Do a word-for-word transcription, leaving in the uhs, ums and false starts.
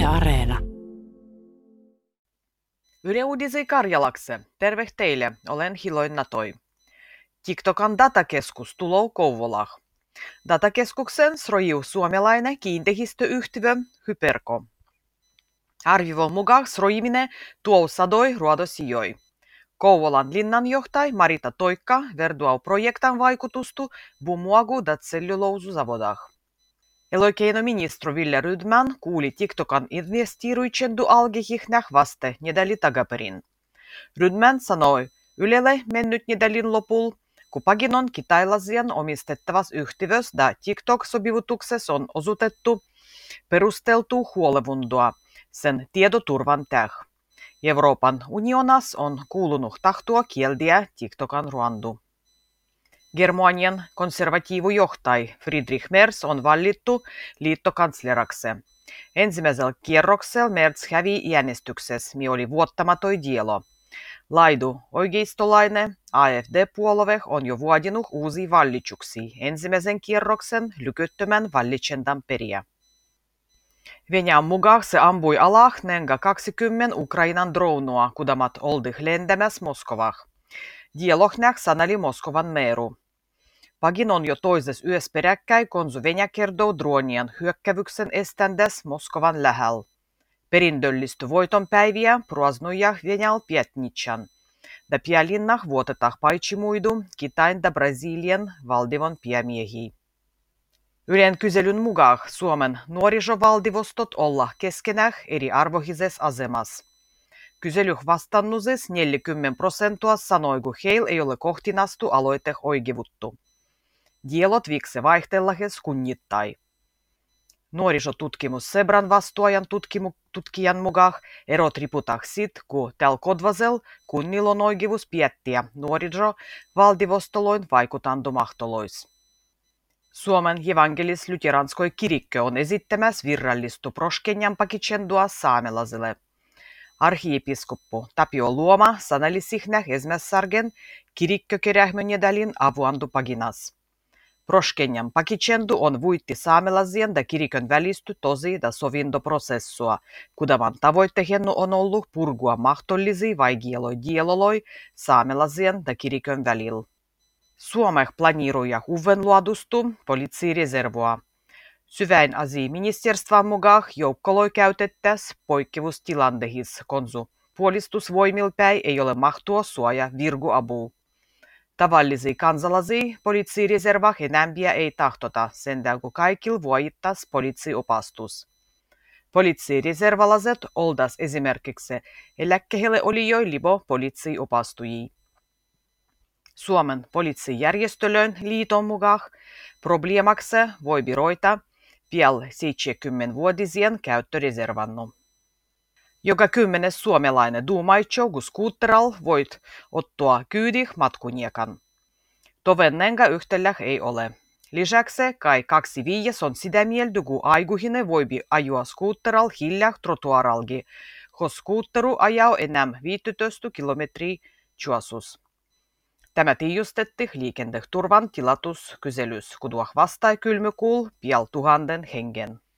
Areena. Yle Uudisi Karjalakse. Terve teille, olen Hiloin Natoi. TikTokan datakeskus tulou Kouvolah. Datakeskuksen srojiu suomalainen kiinteistöyhtiö Hyperco. Arvivon mukaan srojiminen tuo sadoi ruodosijoi. Kouvolan linnanjohtaja Marita Toikka verduau projektan vaikutustu bumuagu dat celluloosuzavodах. Elinkeinoministeri Ville Rydman kuuli TikTokan investiiruitsendu algehihnäh vaste nedali takaperin. Rydman sanoi Ylelle mennyt nedalin lopul, kun Paginon kitailasien omistettavas yhtiössä da TikTok-sopivutuksessa on osoitettu perusteltu huolevundua sen tiedoturvan täh. Euroopan unionas on kuulunut tahtoa kieldiä TikTokan ruandu. Germanian konservatiivujohtaja Friedrich Merz on valittu liittokansleraksi. Ensimmäisellä kierroksella Merz hävi äänestyksessä, mi oli vuottamatoi dielo. Laidu oikeistolainen A F D-puolue on jo vuodinut uusia valituksia ensimmäisen kierroksen lykyttömän valitsendan periä. Venäjän mukaan se ampui alah nenga kaksikymmentä Ukrainan droonua, kudamat oldih lentämässä Moskovah. Dialognäh sanali Moskovan meeru. Pagin on jo toisessa yössä peräkkäin, kun Venäjä kertoo droonien hyökkäyksen eständäs Moskovan lähellä. Perindöllisty voitonpäiviä pruasnuja Venäjällä pietnitsan. Da pialinnah vuotetah paitsi muidu Kitain da Brasilian valdivon piemiehiä. Ylen kyselyn mukaan Suomen nuorisovaldivostot olla keskenään eri arvohisessa asemassa. Kyselyh vastannuses neljäkymmentä prosenttia sanoi, kun heillä ei ole kohtinastu aloite oikeivuttu. Dielot viikse vaihtellahes kunnittai. Nuorisotutkimus Sebran vastuajan tutkimu, tutkijan mukaan erot riputah sit, kun tällä kodvasel kunnilla on oikeivus piettiä nuorisovaltivostoloin vaikutantumahtolois. Suomen evankelis-luteranskoi kirikkö on esittämässä virallistu proskenjan pakitsendua saamelaisille. Arhiepiskoppu Tapio Luoma sanali sihnäh esmässargen kirikkökerähmön jedalin avuandu paginas. Proskenjan pakitsendu on vuitti saamelaisien da kirikön välisty tosi da sovintoprosessua, kudaman tavoittehennu on ollut purgua mahdollisia vaikieloi dieloloi saamelaisien da kirikön välillä. Suomeh planiiruja uven luodustu poliisireservua. Syväin asia ministerstvan mukaan joukkoloi käytettäs poikkeustilandehis, konsu puolistusvoimilpäin ei ole mahtua suoja virguabu. Tavallisia kansalaisia poliisireservah enämpiä ei tahtota, sen kun kaikilla voittas poliisiopastus. Poliisireservalaiset oldas esimerkiksi eläkkeelle olijoi libo poliisiopastujia. Suomen poliisijärjestölön liiton mukaan probleemaksi voi biroita piel seitsemänkymmenvuotisien käyttöreservannu. Joka kymmenes suomalainen duumaitsou, kun skuutteral voit ottaa kyydih matkuniekan. Tovennenga yhtellä ei ole. Lisäksi kai kaksi viies on sitä mieltä, kun aikuinen voibi ajua skuutteral hiljaa trotuaralgi, kun skuutteru ajaa enää viisitoista kilometriä tuosus. Tämä tiijustetti liikenneturvan tilatuskyselys, kun tuoh vastai kylmykuul piel tuhannen hengen.